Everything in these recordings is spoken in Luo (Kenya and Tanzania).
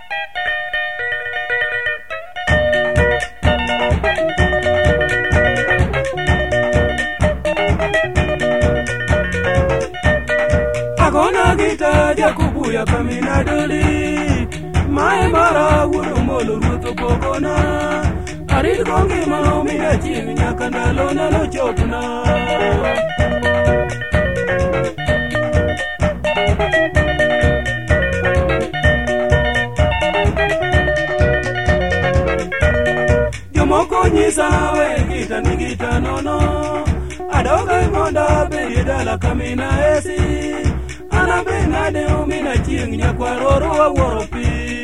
Agona gita Jakubu ya kamina doli Mae mara wuro molo ruto pogona Arid kongi mano mina ching nyakandalo na lo chopna Jomoko nyisa we gita ni gita nono Adoga imonda be dala kamina esi Ana benade umina chieng nyakwaroro wa woropi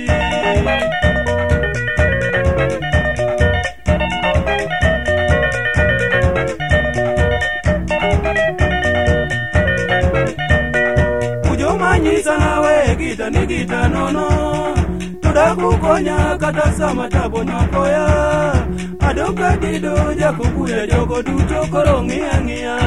Ujoma nyisa nawe gita ni gita nono Tudaku konya kata sama tabo nyokoya Adoka dido Jakubu ya jogo duto koro ngia ngia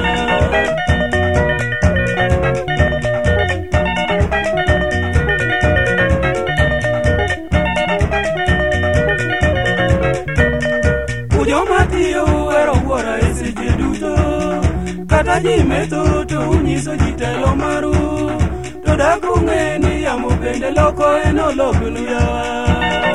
Ujomatiyo ero wora eseche duto Kata jimetho to unyiso jitelo maru Todaku ng'eni yamo bende loko eno loknu yawa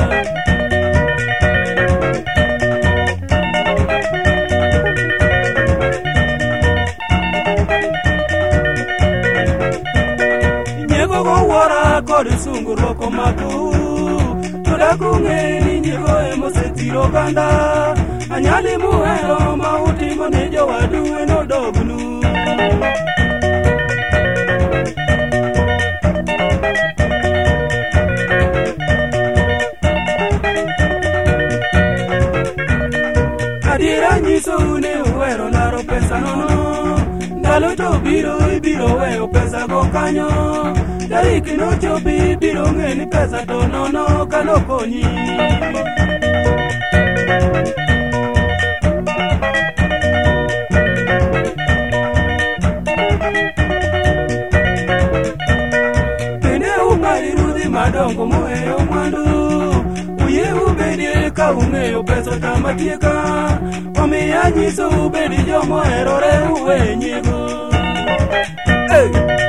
Wora kod sungu roko maku Todaku ng'eni nyego emosetiro ganda Anyali muhero ma utimo ne jowadu eno dognu Adiera nyiso une uwero laro pesa nono Ndalo to biro ibiro weyo pesa go kanyo Tarik no chopi biro ng'eni pesa to nono kano konyi Bende ung'ari rudhi madongo moheyo mwandu Uye ubedi ka ung'eyo pesa kama tieka Omiya nyiso ubedi jomo herore uwe nyiego Hey!